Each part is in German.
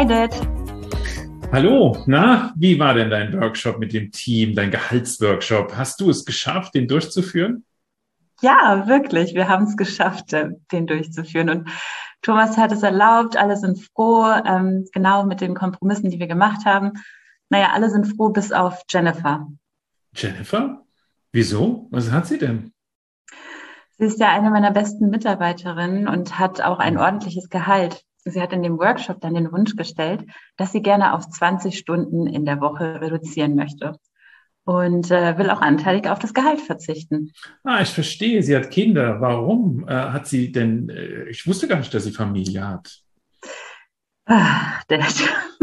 Hi Dad. Hallo, na, wie war denn dein Workshop mit dem Team, dein Gehaltsworkshop? Hast du es geschafft, den durchzuführen? Ja, wirklich, wir haben es geschafft, den durchzuführen. Und Thomas hat es erlaubt, alle sind froh, genau mit den Kompromissen, die wir gemacht haben. Naja, alle sind froh, bis auf Jennifer. Jennifer? Wieso? Was hat sie denn? Sie ist ja eine meiner besten Mitarbeiterinnen und hat auch ein Hm. ordentliches Gehalt. Sie hat in dem Workshop dann den Wunsch gestellt, dass sie gerne auf 20 Stunden in der Woche reduzieren möchte und will auch anteilig auf das Gehalt verzichten. Ah, ich verstehe, sie hat Kinder. Warum hat sie denn, ich wusste gar nicht, dass sie Familie hat. Dad.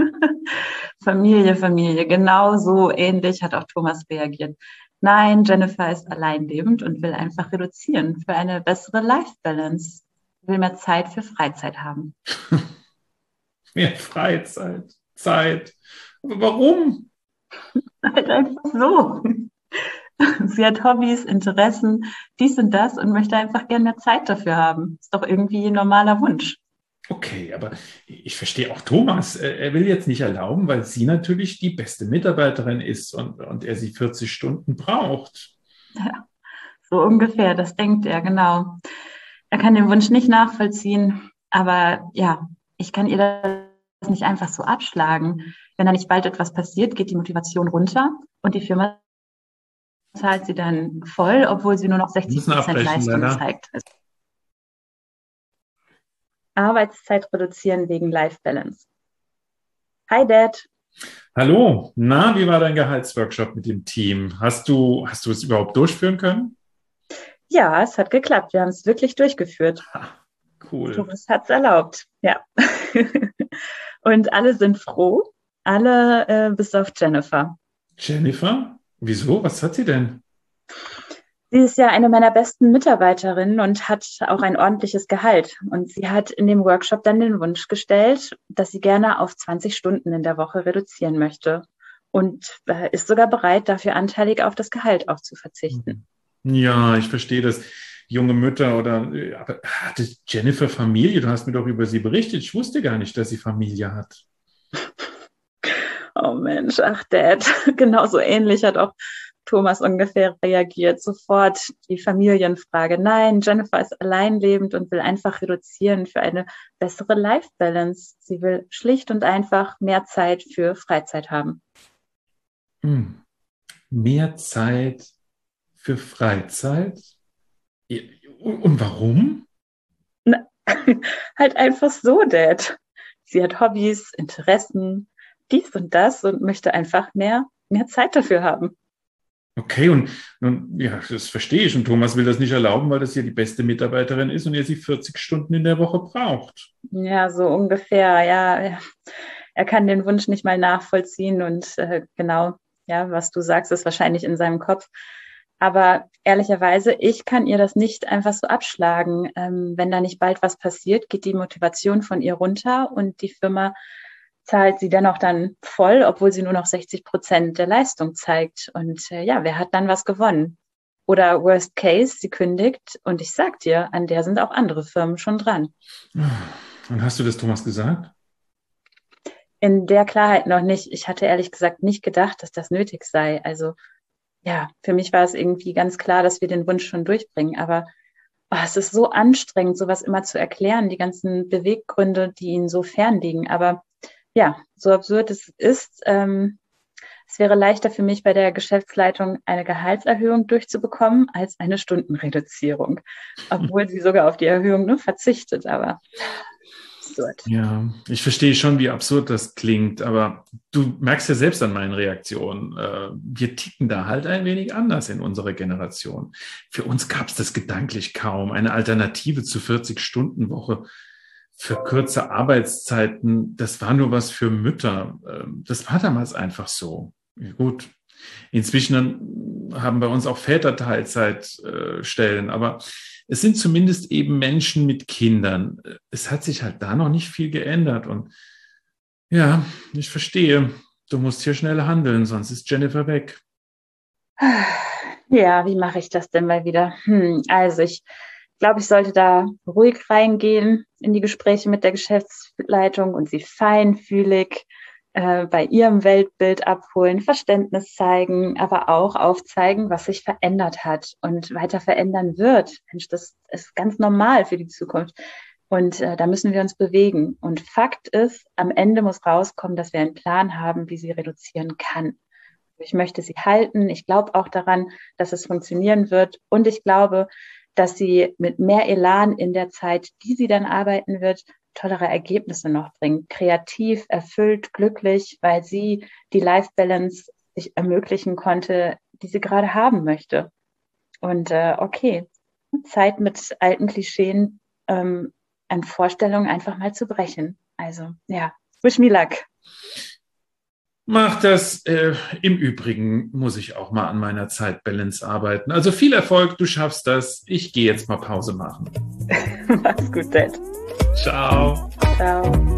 Familie, genau so ähnlich hat auch Thomas reagiert. Nein, Jennifer ist alleinlebend und will einfach reduzieren für eine bessere Life-Balance. Will mehr Zeit für Freizeit haben. Mehr Freizeit, Zeit. Aber warum? Halt einfach so. Sie hat Hobbys, Interessen, dies und das und möchte einfach gerne mehr Zeit dafür haben. Ist doch irgendwie ein normaler Wunsch. Okay, aber ich verstehe auch Thomas. Er will jetzt nicht erlauben, weil sie natürlich die beste Mitarbeiterin ist und er sie 40 Stunden braucht. Ja, so ungefähr, das denkt er, genau. Er kann den Wunsch nicht nachvollziehen, aber ja, ich kann ihr das nicht einfach so abschlagen. Wenn da nicht bald etwas passiert, geht die Motivation runter und die Firma zahlt sie dann voll, obwohl sie nur noch Wir 60% müssen abbrechen, Leistung leider. zeigt. Also Arbeitszeit reduzieren wegen Life Balance. Hi Dad. Hallo, na, wie war dein Gehaltsworkshop mit dem Team? Hast du es überhaupt durchführen können? Ja, es hat geklappt. Wir haben es wirklich durchgeführt. Ha, cool. Thomas hat es erlaubt. Ja. Und alle sind froh. Alle bis auf Jennifer. Jennifer? Wieso? Was hat sie denn? Sie ist ja eine meiner besten Mitarbeiterinnen und hat auch ein ordentliches Gehalt. Und sie hat in dem Workshop dann den Wunsch gestellt, dass sie gerne auf 20 Stunden in der Woche reduzieren möchte und ist sogar bereit, dafür anteilig auf das Gehalt auch zu verzichten. Ja, ich verstehe das. Junge Mütter oder, aber hatte Jennifer Familie? Du hast mir doch über sie berichtet. Ich wusste gar nicht, dass sie Familie hat. Oh Mensch, ach Dad, genauso ähnlich hat auch Thomas ungefähr reagiert. Sofort die Familienfrage. Nein, Jennifer ist alleinlebend und will einfach reduzieren für eine bessere Life-Balance. Sie will schlicht und einfach mehr Zeit für Freizeit haben. Hm. Mehr Zeit für Freizeit? Ja, und warum? Na, halt einfach so, Dad. Sie hat Hobbys, Interessen, dies und das und möchte einfach mehr Zeit dafür haben. Okay, und nun, ja, das verstehe ich. Und Thomas will das nicht erlauben, weil das ja die beste Mitarbeiterin ist und er sie 40 Stunden in der Woche braucht. Ja, so ungefähr, ja. Er kann den Wunsch nicht mal nachvollziehen und genau, ja, was du sagst, ist wahrscheinlich in seinem Kopf. Aber ehrlicherweise, ich kann ihr das nicht einfach so abschlagen. Wenn da nicht bald was passiert, geht die Motivation von ihr runter und die Firma zahlt sie dennoch dann voll, obwohl sie nur noch 60% der Leistung zeigt. Und ja, wer hat dann was gewonnen? Oder Worst Case, sie kündigt und ich sag dir, an der sind auch andere Firmen schon dran. Und hast du das Thomas gesagt? In der Klarheit noch nicht. Ich hatte ehrlich gesagt nicht gedacht, dass das nötig sei. Also ja, für mich war es irgendwie ganz klar, dass wir den Wunsch schon durchbringen. Aber es ist so anstrengend, sowas immer zu erklären, die ganzen Beweggründe, die ihnen so fernliegen. Aber ja, so absurd es ist, es wäre leichter für mich bei der Geschäftsleitung eine Gehaltserhöhung durchzubekommen als eine Stundenreduzierung, obwohl sie sogar auf die Erhöhung nur verzichtet. Aber absurd. Ja, ich verstehe schon, wie absurd das klingt, aber du merkst ja selbst an meinen Reaktionen, wir ticken da halt ein wenig anders in unserer Generation. Für uns gab es das gedanklich kaum. Eine Alternative zu 40-Stunden-Woche für kurze Arbeitszeiten, das war nur was für Mütter. Das war damals einfach so. Ja, gut. Inzwischen haben bei uns auch Väter Teilzeitstellen, aber es sind zumindest eben Menschen mit Kindern. Es hat sich halt da noch nicht viel geändert. Und ja, ich verstehe. Du musst hier schnell handeln, sonst ist Jennifer weg. Ja, wie mache ich das denn mal wieder? Also ich glaube, ich sollte da ruhig reingehen in die Gespräche mit der Geschäftsleitung und sie feinfühlig bei ihrem Weltbild abholen, Verständnis zeigen, aber auch aufzeigen, was sich verändert hat und weiter verändern wird. Mensch, das ist ganz normal für die Zukunft. Und da müssen wir uns bewegen. Und Fakt ist, am Ende muss rauskommen, dass wir einen Plan haben, wie sie reduzieren kann. Ich möchte sie halten. Ich glaube auch daran, dass es funktionieren wird. Und ich glaube, dass sie mit mehr Elan in der Zeit, die sie dann arbeiten wird, tollere Ergebnisse noch bringt. Kreativ, erfüllt, glücklich, weil sie die Life-Balance sich ermöglichen konnte, die sie gerade haben möchte. Und okay, Zeit mit alten Klischeen an Vorstellungen einfach mal zu brechen. Also ja, wish me luck. Mach das. Im Übrigen muss ich auch mal an meiner Zeitbalance arbeiten. Also viel Erfolg, du schaffst das. Ich gehe jetzt mal Pause machen. Mach's gut, Dad. Ciao. Ciao.